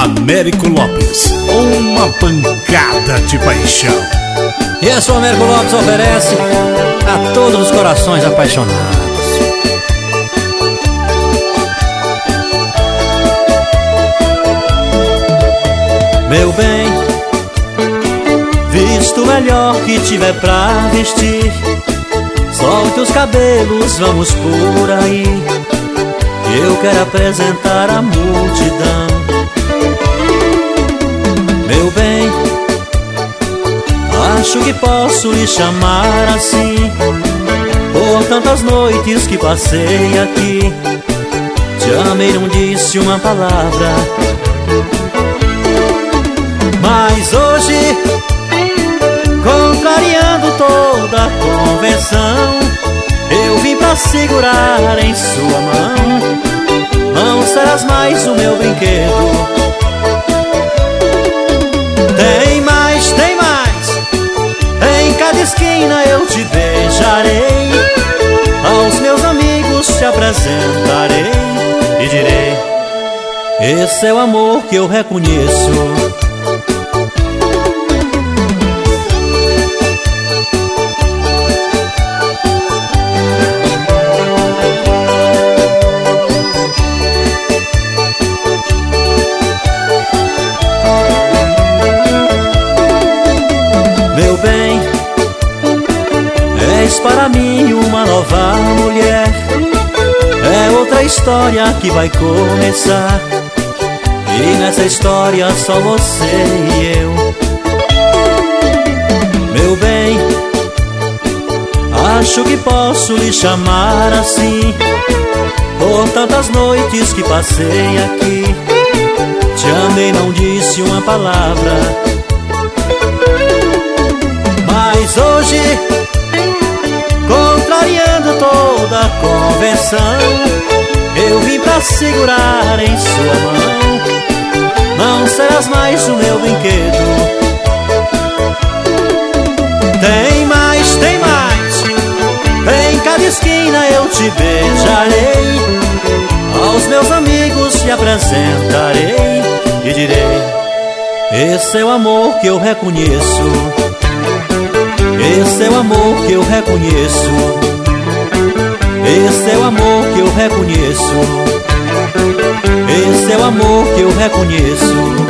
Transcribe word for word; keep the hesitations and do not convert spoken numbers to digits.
Américo Lopes, uma pancada de paixão. E essa o Américo Lopes oferece a todos os corações apaixonados. Meu bem, visto o melhor que tiver pra vestir, solte os cabelos, vamos por aí. Eu quero apresentar a multidão. Meu bem, acho que posso lhe chamar assim, por tantas noites que passei aqui. Te amei, não disse uma palavra, mas hoje, contrariando toda a convenção, eu vim pra segurar em sua mão. Não serás mais o meu brinquedo. Tem mais, tem mais. Em cada esquina eu te beijarei. Aos meus amigos te apresentarei e direi: esse é o amor que eu reconheço. Meu bem, és para mim uma nova mulher. É outra história que vai começar, e nessa história só você e eu. Meu bem, acho que posso lhe chamar assim, por tantas noites que passei aqui. Te amei, não disse uma palavra, mas hoje, contrariando toda a convenção, eu vim pra segurar em sua mão. Não serás mais o meu brinquedo. Tem mais, tem mais. Em cada esquina eu te beijarei. Aos meus amigos te apresentarei e direi: esse é o amor que eu reconheço. Esse é o amor que eu reconheço. Esse é o amor que eu reconheço. Esse é o amor que eu reconheço.